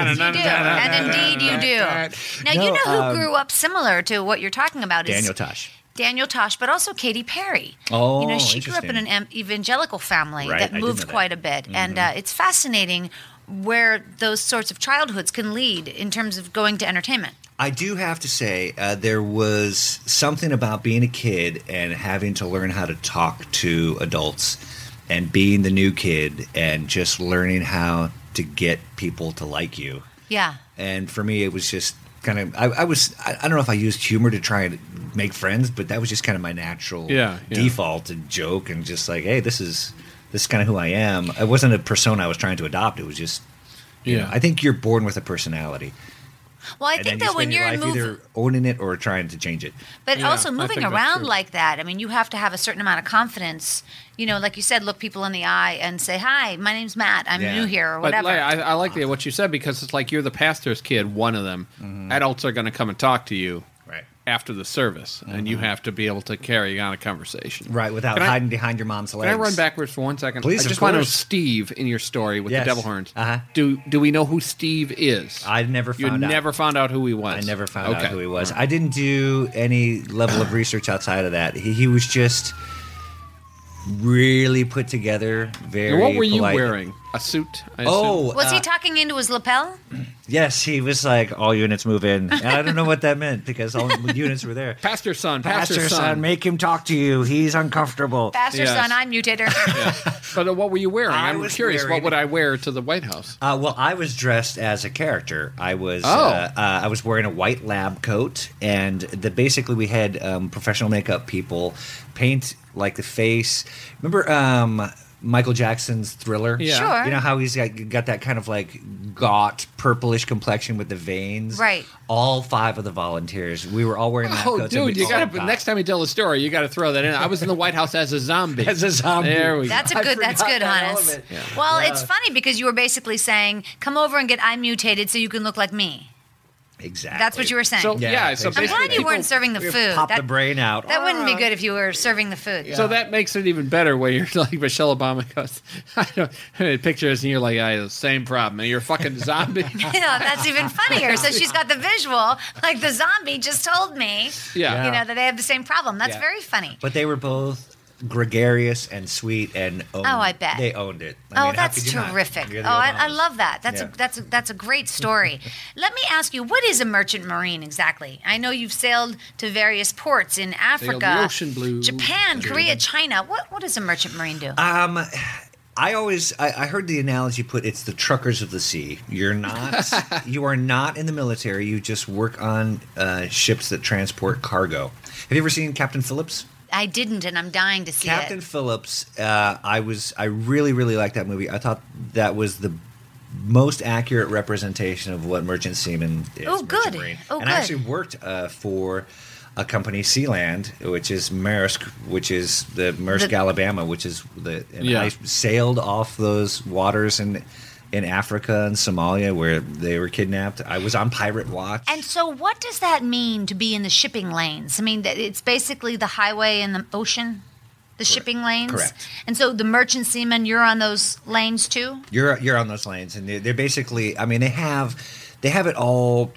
And indeed you do. Now, you No, know who um, grew up similar to what you're talking about is Daniel Tosh. Daniel Tosh, but also Katy Perry. Oh, you know, she grew up in interesting. an em- evangelical family Right, that I did moved know that. quite a bit, and uh, it's fascinating where those sorts of childhoods can lead in terms of going to entertainment. I do have to say, uh, there was something about being a kid and having to learn how to talk to adults and being the new kid and just learning how to get people to like you. Yeah. And for me, it was just kind of, I, I was, I, I don't know if I used humor to try and make friends, but that was just kind of my natural Yeah, yeah. default to joke and just like, hey, this is, this is kind of who I am. It wasn't a persona I was trying to adopt. It was just, you Yeah. know, I think you're born with a personality. Well, I And think then you that when spend your you're life moving, either owning it or trying to change it. but Yeah, also I moving think that's around true. like that, I mean, you have to have a certain amount of confidence. You know, like you said, look people in the eye and say, "Hi, my name's Matt. I'm Yeah. new here," or But whatever. like, I, I like the, what you said because it's like you're the pastor's kid, one of them. Adults are going to come and talk to you Right. after the service, and you have to be able to carry on a conversation. Right, without Can I- hiding behind your mom's legs. Can I run backwards for one second? Please, I of just want to know course. Steve in your story with Yes. the devil horns. Uh-huh. Do do we know who Steve is? I never You found out. never found out who he was. I never found Okay. out who he was. I didn't do any level of research outside of that. He, he was just really put together, very And what were you polite. wearing? A suit? I assume? Oh, Was he uh, talking into his lapel? yes, he was like, all units move in. And I don't know what that meant because all units were there. Pastor son, pastor, Pastor son. son, make him talk to you. He's uncomfortable. Pastor Yes. son, I muted her. But uh, what were you wearing? I I'm was curious. wearing- What would I wear to the White House? Uh, well, I was dressed as a character. I was Oh. uh, uh, I was wearing a white lab coat, and the basically we had um, professional makeup people paint like the face. Remember um, Michael Jackson's Thriller? Yeah. Sure. You know how he's got, got that kind of like gaunt purplish complexion with the veins. Right. All five of the volunteers, we were all wearing lab Oh, coats. and dude, we you all got to got- next time you tell a story, you got to throw that in. I was in the White House as a zombie. As a zombie. There we go. That's a I good. That's forgot good, that Hannes. element. Yeah. Well, Yeah. it's funny because you were basically saying, "Come over and get I mutated so you can look like me." Exactly. That's what you were saying. So yeah, Yeah, so I'm I'm basically glad you people- weren't serving the We food. Pop That, the brain out. that wouldn't be good if you were serving the food. So that makes it even better when you're like Michelle Obama goes, I don't I mean, pictures and you're like, I have the same problem. And you're a fucking zombie. Yeah, that's even funnier. So she's got the visual, like the zombie just told me, Yeah. you know, that they have the same problem. That's Yeah. very funny. But they were both gregarious and sweet and owned, Oh, I bet. they owned it. I Oh, mean, how that's could you not? terrific. You're Oh, the I, I Obamas. love that. That's Yeah. a that's a, that's a great story. Let me ask you, what is a merchant marine exactly? I know you've sailed to various ports in Africa, the ocean blue. Japan, Korea, China. What what does a merchant marine do? Um, I always I, I heard the analogy put. It's the truckers of the sea. You're not. you are not in the military. You just work on uh, ships that transport cargo. Have you ever seen Captain Phillips? I didn't, and I'm dying to see Captain it. Phillips. Uh, I was. I really, really liked that movie. I thought that was the most accurate representation of what merchant seaman is. Oh, merchant good. marine. Oh, and I good. actually worked uh, for a company, Sealand, which is Maersk, which is the Maersk, The- Alabama, which is the. And Yeah. I sailed off those waters in in Africa and Somalia where they were kidnapped. I was on pirate watch. And so, what does that mean to be in the shipping lanes? I mean, that it's basically the highway and the ocean, the shipping lanes. Correct. And so, the merchant seamen, you're on those lanes too. You're you're on those lanes, and they're, they're basically. I mean, they have they have it all.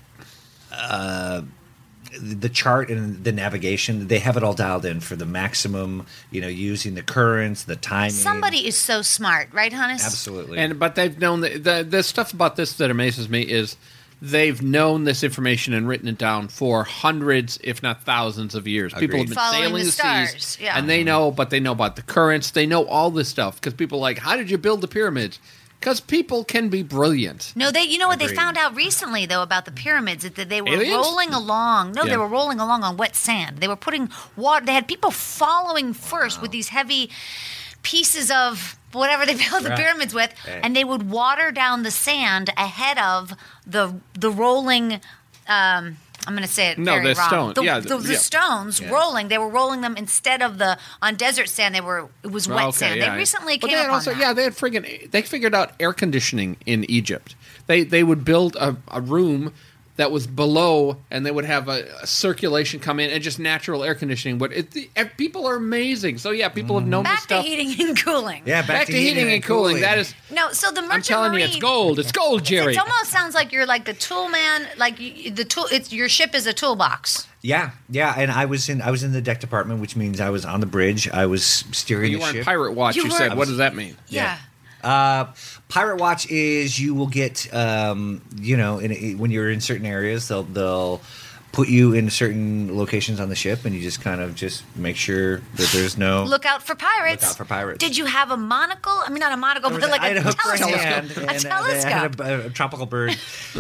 Uh, the chart and the navigation, they have it all dialed in for the maximum. You know, using the currents, the timing. Somebody is so smart, right, Hannes? absolutely. And but they've known the, the the stuff about this that amazes me is they've known this information and written it down for hundreds, if not thousands, of years. People have Agreed. been Following sailing the the, stars, seas, yeah. and they know. But they know about the currents. They know all this stuff because people are like, how did you build the pyramids? Because people can be brilliant. No, they. You know what Agreed. they found out recently though about the pyramids that that they were Aliens? rolling along. No, Yeah. they were rolling along on wet sand. They were putting water. They had people following first with these heavy pieces of whatever they built the Right. pyramids with, Right. and they would water down the sand ahead of the the rolling. Um, I'm going to say it No, very the wrong. stone. The, Yeah, the, the- the yeah. stones rolling. They were rolling them instead of the on desert sand. They were it was wet Oh, okay, sand. yeah. They recently But came they had up also, on that. Yeah, they had friggin' they figured out air conditioning in Egypt. They they would build a, a room that was below, and they would have a, a circulation come in and just natural air conditioning. But it, the, eh, people are amazing. So yeah, people have known Back this to stuff. heating and cooling. Yeah, back, Back to heating and cooling. That is, No, so the merchant I'm telling marine, you, it's gold. It's gold, Jerry. It almost sounds like you're like the tool man. Like you, the tool. It's your ship is a toolbox. Yeah, yeah, and I was in I was in the deck department, which means I was on the bridge. I was steering You the were on ship. Pirate Watch. You You, were- said, what does that mean? Yeah. Uh, Pirate Watch is you will get, um, you know, in, in, when you're in certain areas, they'll they'll put you in certain locations on the ship, and you just kind of just make sure that there's no. Look out for pirates. Look out for pirates. Did you have a monocle? I mean, not a monocle, There but was like I had a, a hook for a telescope. hand, A and, uh, they telescope. had a, a tropical bird,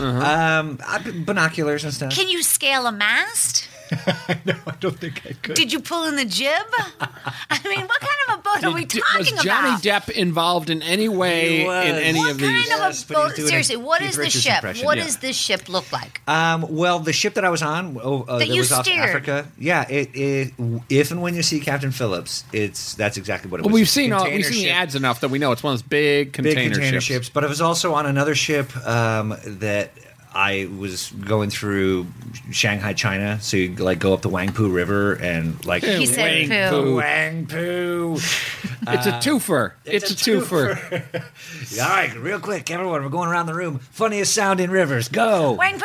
um, I- binoculars and stuff. Can you scale a mast? no, I don't think I could. Did you pull in the jib? I mean, what kind of a boat are we Did- talking was Johnny about? Depp involved in any way He was. in any What of kind these? of Yes, a but he's boat? doing a Seriously, what Keith is the Richards ship? impression. What Yeah. does this ship look like? Um, well, the ship that I was on, oh, uh, That that you was off steered. Africa. Yeah, it, it. If and when you see Captain Phillips, it's that's exactly what it Well, was. we've seen all, Container we've seen the ship. ads enough that we know it's one of those big big container, container ships. ships. But I was also on another ship um, that I was going through Shanghai, China. So you like go up the Wangpu River and like He said Wang poo. poo. Wangpu. It's a twofer. It's, a, twofer. All right, real quick, everyone, we're going around the room. Funniest sound in rivers. Go. Wang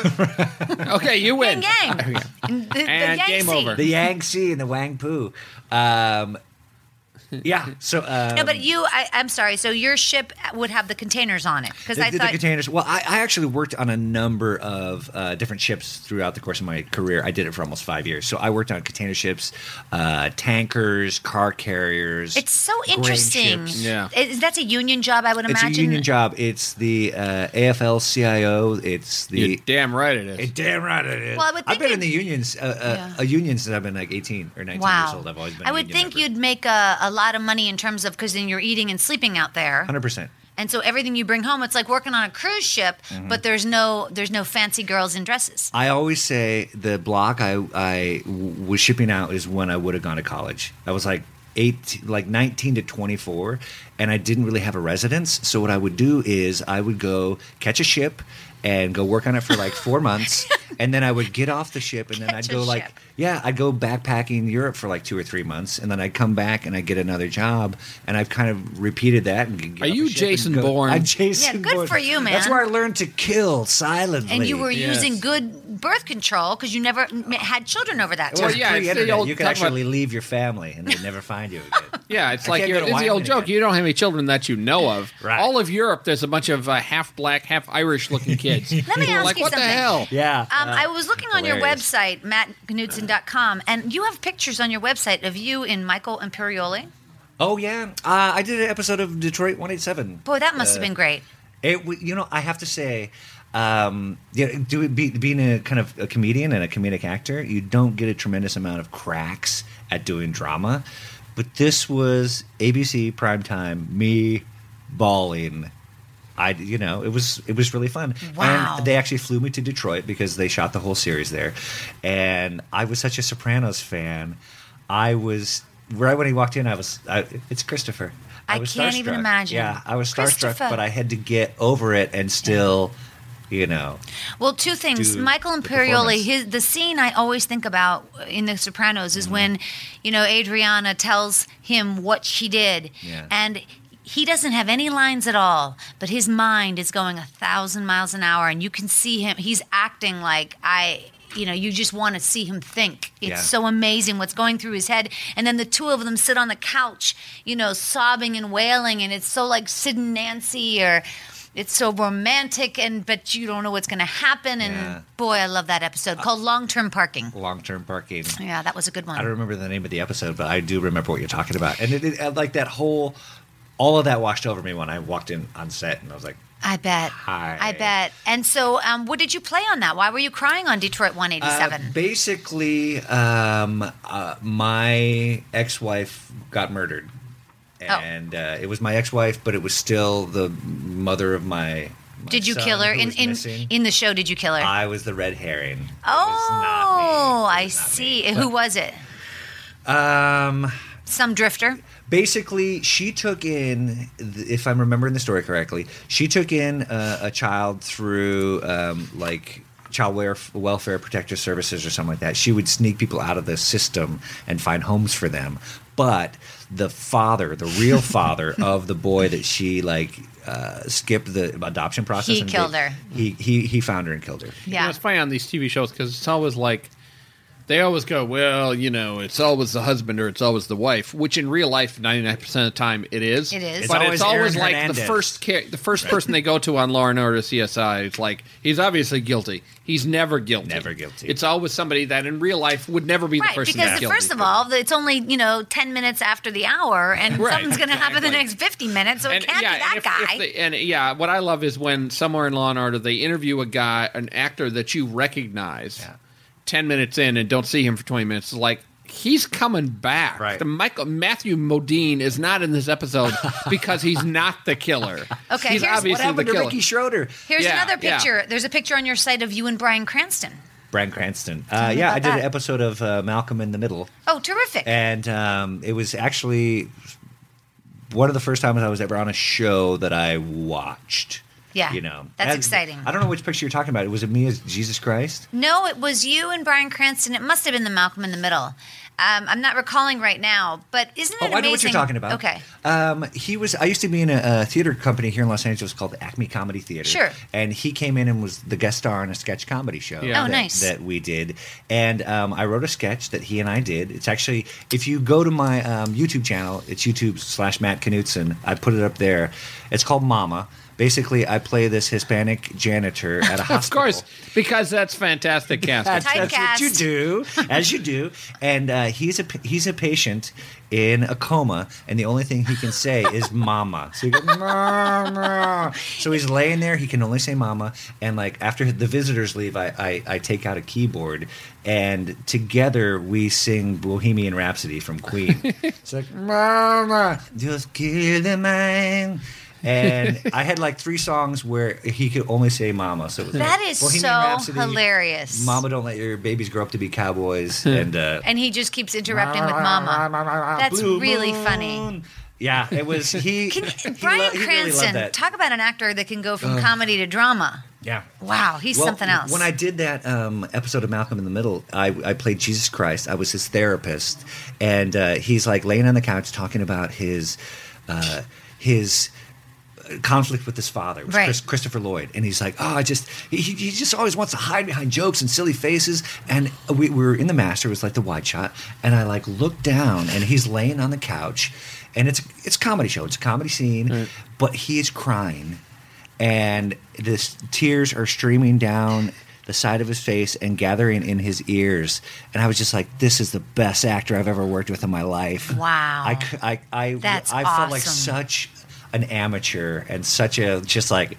Poo. Okay, you win. Gang gang. And the, the And game Yangtze. over. The Yangtze and the Wangpu. Um, yeah. So. Um, No, but you, I, I'm sorry. So your ship would have the containers on it because The, I the thought containers. Well, I, I actually worked on a number of uh, different ships throughout the course of my career. I did it for almost five years. So I worked on container ships, uh, tankers, car carriers. it's so grain interesting. ships. Yeah. Is, that's a union job, I would It's imagine. a union job. It's the uh, A F L C I O. It's the. You're damn right it is. It- damn right it is. Well, I would I've think been in the you'd- unions, uh, uh, Yeah. a union since I've been like eighteen or nineteen Wow. years old. I've always been. I a would union think member. you'd make a, a lot of money in terms of because then you're eating and sleeping out there, one hundred percent. and so everything you bring home, it's like working on a cruise ship, Mm-hmm. but there's no there's no fancy girls in dresses. I always say the block I I w- was shipping out is when I would have gone to college. I was like eight, like nineteen to twenty-four, and I didn't really have a residence. So what I would do is I would go catch a ship and go work on it for like four months, and then I would get off the ship, and then Catch I'd a go like, ship. yeah, I'd go backpacking Europe for like two or three months, and then I'd come back and I'd get another job, and I've kind of repeated that. And get Are off you the ship and Jason go- Bourne? I'm Jason Yeah, good Bourne. for you, man. That's where I learned to kill silently. And you were Yes. using good birth control because you never m- had children over that Well, time. yeah, it's the pre-internet. old- you could talk actually about- leave your family and they'd never find you again. Yeah, it's I like can't you're, go to it's the old Wyoming joke. again. You don't have any children that you know of. Right. All of Europe, there's a bunch of uh, half black, half Irish looking kids. Let me People are ask like, you what something. the hell? Yeah. Um, I was looking on your hilarious. website, matt knudsen dot com, and you have pictures on your website of you and Michael Imperioli. Oh yeah, uh, I did an episode of Detroit one eighty-seven. Boy, that must have Uh, been great. It, w- you know, I have to say, um, yeah, do be, being a kind of a comedian and a comedic actor, you don't get a tremendous amount of cracks at doing drama. But this was A B C primetime, me bawling. I, you know, it was it was really fun. Wow. And they actually flew me to Detroit because they shot the whole series there, and I was such a Sopranos fan. I was right when he walked in. I was, I, it's Christopher. I was can't even starstruck. imagine. Yeah, I was starstruck, Christopher. but I had to get over it and still, you know. Well, two things. do Michael the Imperioli, performance. his the scene I always think about in The Sopranos is when, you know, Adriana tells him what she did, Yeah. and he doesn't have any lines at all, but his mind is going a thousand miles an hour, and you can see him. He's acting like I. You know, you just want to see him think. It's Yeah. so amazing what's going through his head. And then the two of them sit on the couch, you know, sobbing and wailing, and it's so like Sid and Nancy, or it's so romantic, and but you don't know what's going to happen. And Yeah. boy, I love that episode called Long Term Parking. Long-term parking. Yeah, that was a good one. I don't remember the name of the episode, but I do remember what you're talking about. And it, it, like that whole all of that washed over me when I walked in on set, and I was like, I bet. Hi. I bet. And so, um, what did you play on that? Why were you crying on Detroit one eighty-seven? Uh, basically, um, uh, my ex-wife got murdered, and oh. uh, it was my ex-wife, but it was still the mother of my. my did you son kill her who in was in, missing. in the show? Did you kill her? I was the red herring. It oh, was not me. It I was not see. me. Who was it? Um. Some drifter. Basically, she took in, if I'm remembering the story correctly, she took in a, a child through um, like child welfare protective services or something like that. She would sneak people out of the system and find homes for them. But the father, the real father of the boy that she like uh, skipped the adoption process, He and killed did, her. He he he found her and killed her. You know, Yeah. it's funny on these T V shows because it's always like they always go, well, you know, it's always the husband or it's always the wife, which in real life, ninety-nine percent of the time, it is. It is. It's But always it's always Aaron like Hernandez. the first ca- the first person they go to on Law and Order C S I. It's like, he's obviously guilty. He's never guilty. Never guilty. It's always somebody that in real life would never be Right, the person because that's the, guilty. first of all, it's only, you know, ten minutes after the hour, and Right, something's going to happen the exactly. next fifty minutes, so it And, can't yeah, be that and if- guy. if they- and yeah, what I love is when somewhere in Law and Order they interview a guy, an actor that you recognize, Yeah. ten minutes in and don't see him for twenty minutes. It's like, he's coming back. Right. The Michael Matthew Modine is not in this episode because he's not the killer. Okay, he's here's- What obviously happened the to killer. Ricky Schroeder? Here's Yeah, another yeah. picture. There's a picture on your site of you and Bryan Cranston. Bryan Cranston. Uh, me yeah, about I did that. an episode of uh, Malcolm in the Middle. Oh, terrific. And um, it was actually one of the first times I was ever on a show that I watched. Yeah, You know, that's And exciting. I don't know which picture you're talking about. Was it me as Jesus Christ? No, it was you and Bryan Cranston. It must have been the Malcolm in the Middle. Um, I'm not recalling right now, but isn't it Oh, amazing? I know what you're talking about. Okay. Um, he was. I used to be in a, a theater company here in Los Angeles called Acme Comedy Theater. Sure. And he came in and was the guest star on a sketch comedy show. Yeah. Oh, that, nice. That we did, and um, I wrote a sketch that he and I did. It's actually, if you go to my um, YouTube channel, it's YouTube slash Matt Knutson. I put it up there. It's called Mama. Basically, I play this Hispanic janitor at a hospital. Of course, because that's fantastic casting. That's, that's what you Typecast. do, as you do. And uh, he's a he's a patient in a coma, and the only thing he can say is "mama." So you go "mama." So he's laying there. He can only say "mama." And like after the visitors leave, I I, I take out a keyboard, and together we sing Bohemian Rhapsody from Queen. It's like "mama, just kill the man." And I had like three songs where he could only say "mama." So it was That like is Bohemian so Rhapsody, hilarious. "Mama, don't let your babies grow up to be cowboys," and uh, And he just keeps interrupting with Mama. That's Blue really Moon. funny. Yeah, it was he. Can, he Bryan lo- he really loved Cranston, that. talk about an actor that can go from comedy to drama. Yeah. Wow, he's Well, something else. When I did that um, episode of Malcolm in the Middle, I, I played Jesus Christ. I was his therapist, and uh, he's like laying on the couch talking about his uh, his conflict with his father, it was Right. Chris, Christopher Lloyd, and he's like, "Oh, I just he, he just always wants to hide behind jokes and silly faces." And we, we were in the master, it was like the wide shot, and I like looked down, and he's laying on the couch, and it's it's a comedy show, it's a comedy scene, Right. but he is crying, and this tears are streaming down the side of his face and gathering in his ears, and I was just like, "This is the best actor I've ever worked with in my life." Wow. I c- I I, That's I felt like awesome. such an amateur and such a just like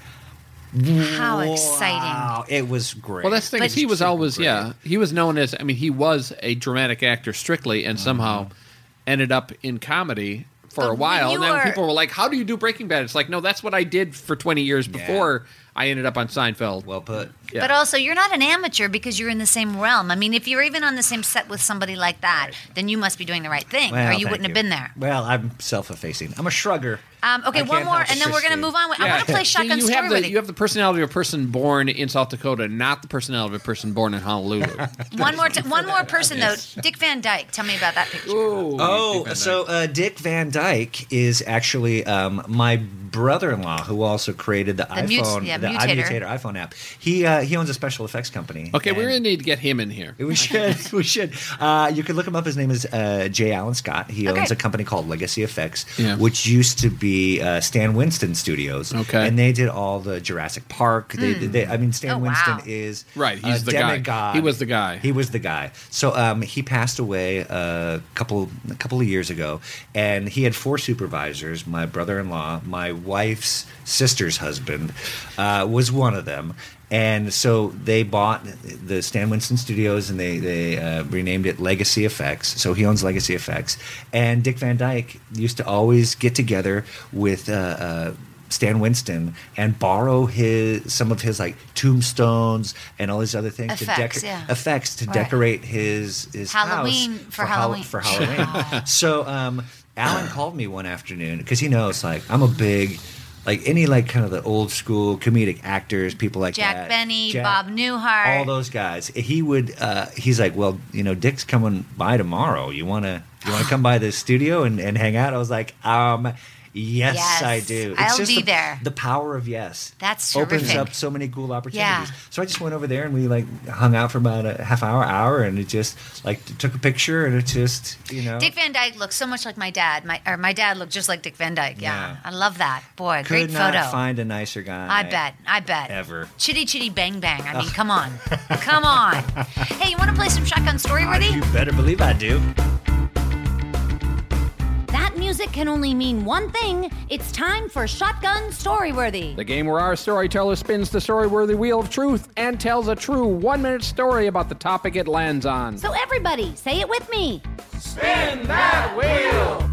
How exciting. wow, it was great. Well, that's the thing. But- is he was Super always, great. yeah, he was known as. I mean, he was a dramatic actor strictly, and somehow ended up in comedy for But a when while. you And then were- people were like, "How do you do Breaking Bad?" It's like, no, that's what I did for twenty years before I ended up on Seinfeld. Well put. Yeah. But also, you're not an amateur because you're in the same realm. I mean, if you're even on the same set with somebody like that, then you must be doing the right thing, Well, or you thank wouldn't have been there. Well, I'm self-effacing. I'm a shrugger. Um, okay, I one can't more, help and it, then we're going to Christine. move on. I want to play See, Shotgun you Story have with the you. you have the personality of a person born in South Dakota, not the personality of a person born in Honolulu. One more, t- one more person though. Dick Van Dyke. Tell me about that picture. Ooh, Oh, Dick Van so Dyke. uh, Dick Van Dyke is actually um, my brother-in-law, who also created the, The mute- iPhone, yeah, the iMutator. the iMutator iPhone app. He uh, he owns a special effects company. Okay, and we're going to need to get him in here. We should. We should. Uh, you can look him up. His name is uh, J. Allen Scott. He Okay. owns a company called Legacy Effects, Yeah. which used to be uh, Stan Winston Studios. Okay. And they did all the Jurassic Park. They, they, I mean, Stan Oh, Winston wow. is Right, he's a the guy. demigod. He was the guy. He was the guy. So um, he passed away a couple a couple of years ago, and he had four supervisors. My brother-in-law, my wife's sister's husband, uh, was one of them. And so they bought the Stan Winston Studios, and they they uh, renamed it Legacy Effects. So he owns Legacy Effects. And Dick Van Dyke used to always get together with uh, uh, Stan Winston and borrow his some of his like tombstones and all these other things Effects, to yeah. effects to Right. decorate his his Halloween- house for Hall- Halloween. for Halloween. So um, Alan called me one afternoon because he knows like I'm a big. Like any like kind of the old school comedic actors, people like Jack that. Benny, Jack- Bob Newhart. all those guys. He would. Uh, he's like, well, you know, Dick's coming by tomorrow. You wanna you wanna come by the studio and, and hang out? I was like, um, yes, Yes, I do. It's I'll just be the, there. The power of yes. That's opens terrific. up so many cool opportunities. Yeah. So I just went over there and we like hung out for about a half hour, hour, and it just like took a picture and it just you know. Dick Van Dyke looks so much like my dad. My or my dad looked just like Dick Van Dyke. Yeah, Yeah. I love that. Boy, could great not photo. find a nicer guy. I bet. I bet. Ever. Chitty chitty bang bang. I mean, come on. Come on. Hey, you want to play some Shotgun Storyworthy? You better believe I do. That music can only mean one thing. It's time for Shotgun Storyworthy. The game where our storyteller spins the story-worthy wheel of truth and tells a true one-minute story about the topic it lands on. So everybody, say it with me. Spin that wheel!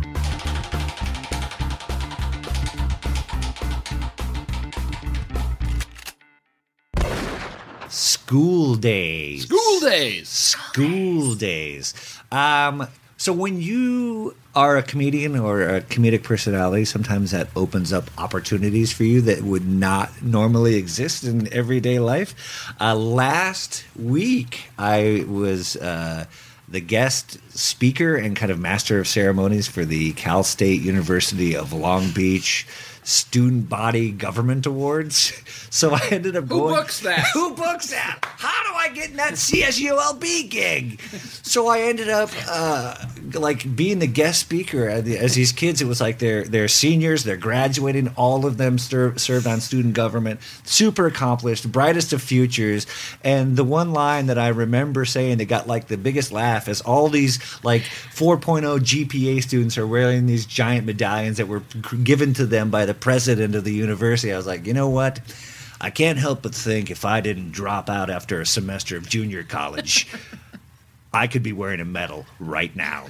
School days. School days! School days. Um, so when you are a comedian or a comedic personality, sometimes that opens up opportunities for you that would not normally exist in everyday life. Uh, last week, I was uh, the guest speaker and kind of master of ceremonies for the Cal State University of Long Beach Student Body Government Awards. So I ended up Who going. books that? Who books that? How do I get in that C S U L B gig? So I ended up uh, like being the guest speaker as these kids. It was like they're they're seniors, they're graduating. All of them ser- served on student government. Super accomplished, brightest of futures. And the one line that I remember saying that got like the biggest laugh is all these like four point oh G P A students are wearing these giant medallions that were given to them by the president of the university. I was like, you know what? I can't help but think if I didn't drop out after a semester of junior college, I could be wearing a medal right now.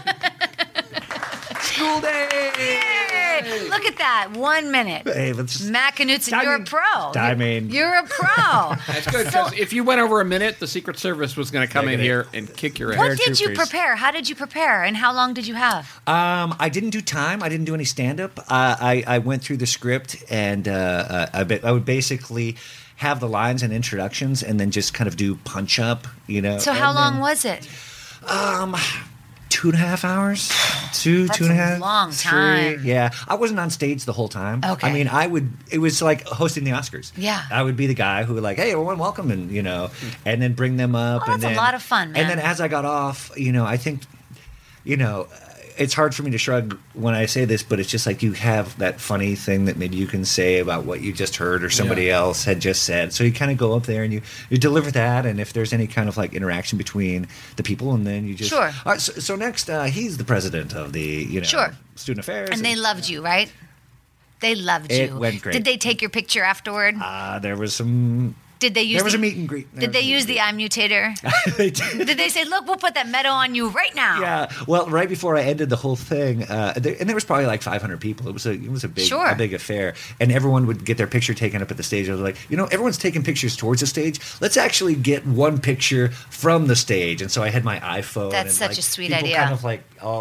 School day! Hey, look at that. One minute. Hey, let's just- Matt Knutson, I you're a mean- pro. I mean- You're a pro. That's good, because if you went over a minute, the Secret Service was going to come in here and kick your What ass. did you Troopers. prepare? How did you prepare? And how long did you have? Um, I didn't do time. I didn't do any stand up. Uh, I, I went through the script and uh, uh, I, be- I would basically have the lines and introductions and then just kind of do punch up, you know. So and how long then- was it? Two and a half hours, two, That's two and a a half, long three. time. Yeah, I wasn't on stage the whole time. Okay. I mean, I would. It was like hosting the Oscars. Yeah. I would be the guy who would like, hey, everyone, welcome, and you know, and then bring them up. Oh, and that's a then, lot of fun, man. And then as I got off, you know, I think, you know, it's hard for me to shrug when I say this, but it's just like you have that funny thing that maybe you can say about what you just heard or somebody Yeah. else had just said. So you kind of go up there and you, you deliver that, and if there's any kind of like interaction between the people, and then you just Sure. All right, so, so next, uh, he's the president of the you know Sure. student affairs, And they loved you, right? They loved It you. went great. Did they take your picture afterward? Uh, there was some. Did they use There was the, a meet and greet. There Did was they a meet use and the iMutator? they did. Did they say, "Look, we'll put that medal on you right now"? Yeah. Well, right before I ended the whole thing, uh, there, and there was probably like five hundred people. It was a it was a big Sure. a big affair, and everyone would get their picture taken up at the stage. I was like, you know, everyone's taking pictures towards the stage. Let's actually get one picture from the stage. And so I had my iPhone. That's and such like, a sweet people idea. Kind of like all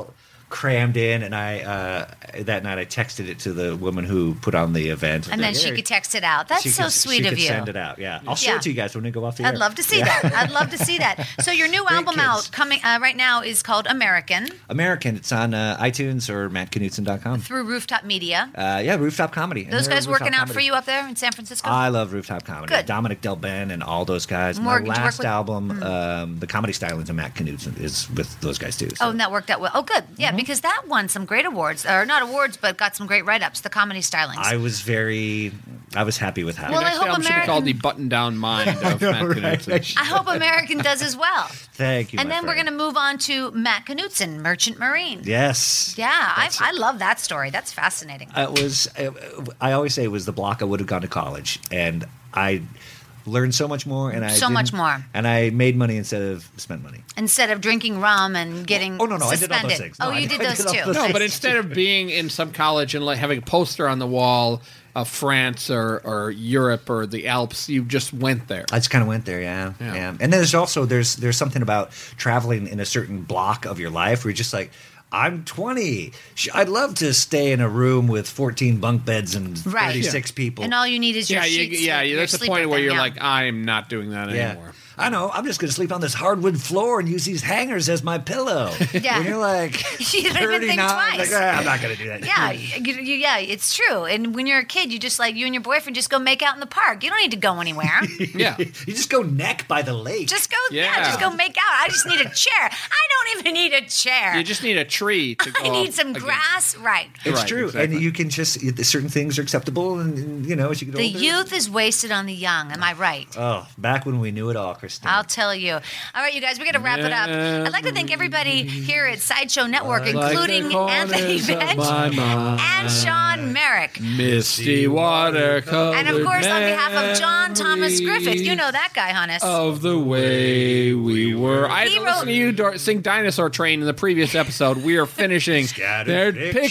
crammed in, and I uh, that night I texted it to the woman who put on the event, And then like, she "Here." could text it out. That's She so could- sweet she of could you. Send it out. Yeah, I'll show Yeah. it to you guys when we go off the air. I'd love to see Yeah. that. I'd love to see that. So your new Great album kids. out coming uh, right now is called American American. It's on uh, iTunes or matt knutson dot com. through Rooftop Media. Uh, yeah, Rooftop Comedy. And Those they're guys Rooftop working out Comedy. for you up there in San Francisco? I love Rooftop Comedy. Good. Dominic Del Ben and all those guys. More My to work last with? album, um, The Comedy Stylings of Matt Knutson, is with those guys too. so. Oh, and that worked out well. Oh, good. Yeah, Mm-hmm. because that won some great awards, or not awards, but got some great write-ups. The Comedy Stylings. I was very, I was happy with how. Well, it I Next hope album should be American- called The Button-Down Mind of Matt Knutson. I hope American does as well. Thank you. And my then we're going friend. to move on to Matt Knutson, Merchant Marine. Yes. Yeah, I, That's I love that story. That's fascinating. It was. I always say it was the block I would have gone to college, and I learned so much more, and I So much didn't- more. and I made money instead of spent money. Instead of drinking rum and getting Oh, no, no, I did all those suspended. things. No, oh, I you did- did I those did all too. those No, I but see. instead of being in some college and like having a poster on the wall of France or, or Europe or the Alps, you just went there. I just kind of went there, yeah, Yeah. yeah. And then there's also there's there's something about traveling in a certain block of your life where you're just like, I'm twenty. Sh- I'd love to stay in a room with fourteen bunk beds and Right. thirty-six people. And all you need is your Yeah, you, sheets. yeah. your There's a sleeper point where thing, you're yeah. like, I'm not doing that yeah. anymore. I know. I'm just going to sleep on this hardwood floor and use these hangers as my pillow. Yeah. When you're like You don't even think thirty-nine, twice. like, "Ah, I'm not going to do that. Yeah, you, you, yeah, it's true. And when you're a kid, you just like you and your boyfriend just go make out in the park. You don't need to go anywhere. Yeah. You just go neck by the lake. just go, yeah. Yeah. just go make out. I just need a chair. I don't even need a chair. You just need a tree to go I need up some against. grass. Right. It's Right, true, exactly. and you can just certain things are acceptable, and, and you know as you get The older. youth is wasted on the young. Am I right? Oh, back when we knew it all, Christine. I'll tell you. All right, you guys, we got to wrap it up. I'd like to thank everybody here at Sideshow Network, Like including the corners Anthony of Bench my mind. and Sean Merrick. Misty watercolor. And of course, on behalf of John Thomas Griffith, you know that guy, Hannes. Of the way we were. I had He to wrote- listen to you Dor- sing Dinosaur Train in the previous episode. We are finishing their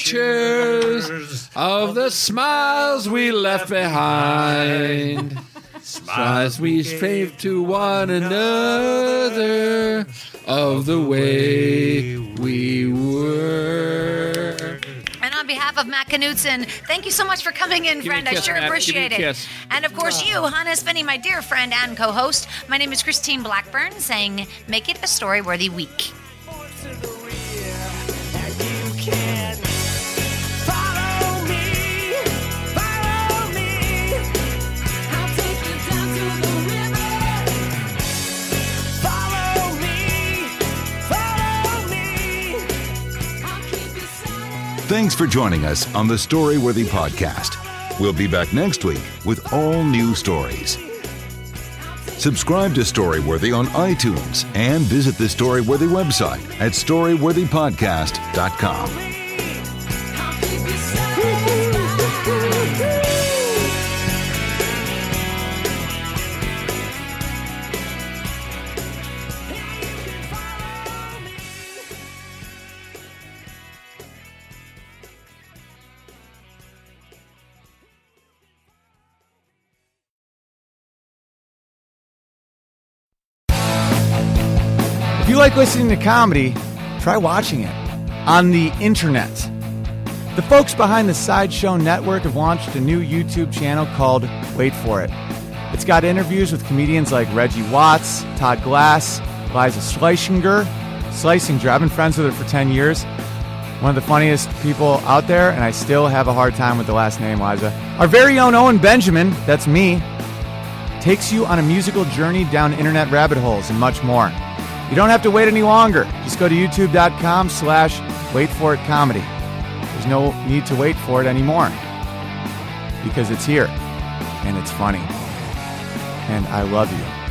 pictures of the smiles we left behind. As we fave to one another of the way we were. And on behalf of Matt Knutson, thank you so much for coming in, Give me a friend. I kiss, sure Matt. Give me a appreciate it. kiss. And of course, you, Hannes Finney, my dear friend and co host. My name is Christine Blackburn, saying, make it a story worthy week. Thanks for joining us on the Storyworthy Podcast. We'll be back next week with all new stories. Subscribe to Storyworthy on iTunes and visit the Storyworthy website at storyworthy podcast dot com. If you like listening to comedy, try watching it on the internet. The folks behind the Sideshow Network have launched a new YouTube channel called Wait For It. It's got interviews with comedians like Reggie Watts, Todd Glass, Liza Schlesinger. Schlesinger, I've been friends with her for ten years. One of the funniest people out there, and I still have a hard time with the last name, Liza. Our very own Owen Benjamin, that's me, takes you on a musical journey down internet rabbit holes and much more. You don't have to wait any longer. Just go to youtube.com slash wait for it comedy. There's no need to wait for it anymore because it's here and it's funny. And I love you.